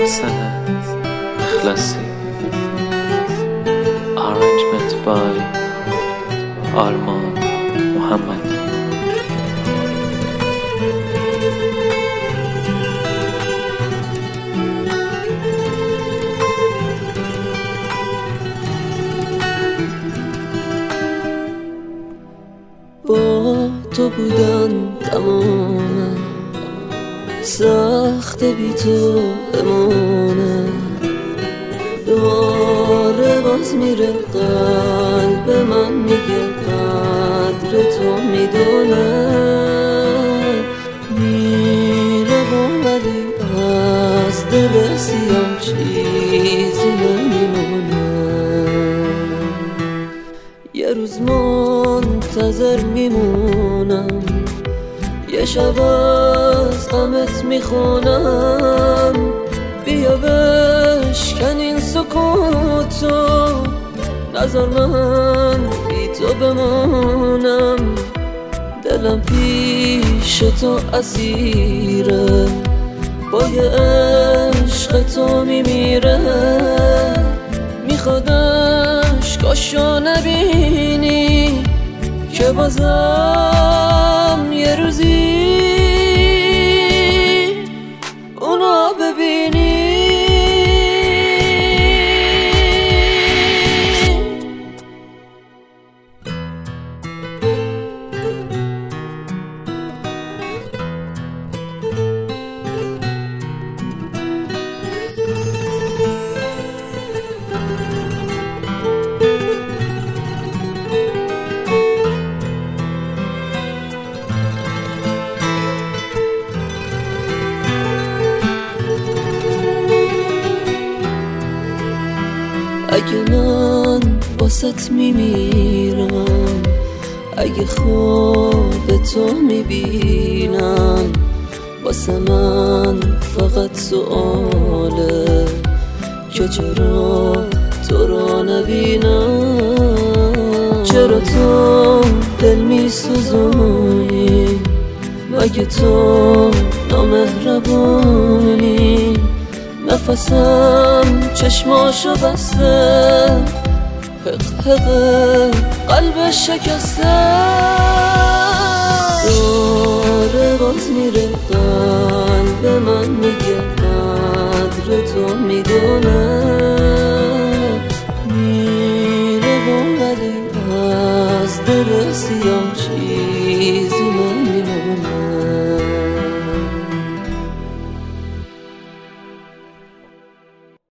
محسن اخلاصی. Arrangement by آرمان محمدی. با تو بودن تمامه، سخت بی تو بمانه. دوباره باز میره قلب من میگه قدر تو میدونه. میره ولی از دل سیام چیزی نمیمونه. یه روز منتظر میمونم، یه شب از غمت میخونم. بیا بشکن این سکوتو، نذار من بی تو بمانم. دلم پیش تو اسیره، با یه عشق تو میمیره. میخواد عشقاشو نبینی که بازم یه روزی اونا ببینی. اگه من واسط میمیرم، اگه خودتو میبینم، واسه من فقط سؤاله که چرا تو رو نبینم. چرا تو دل میسوزونی، مگه تو نامهربونی؟ نفسم چشماشو بسته، حق قلب شکسته. داره باز میره قلب من میگه قدر تو میدونه. میره ولی از دل سیام چیزی نمیمونه.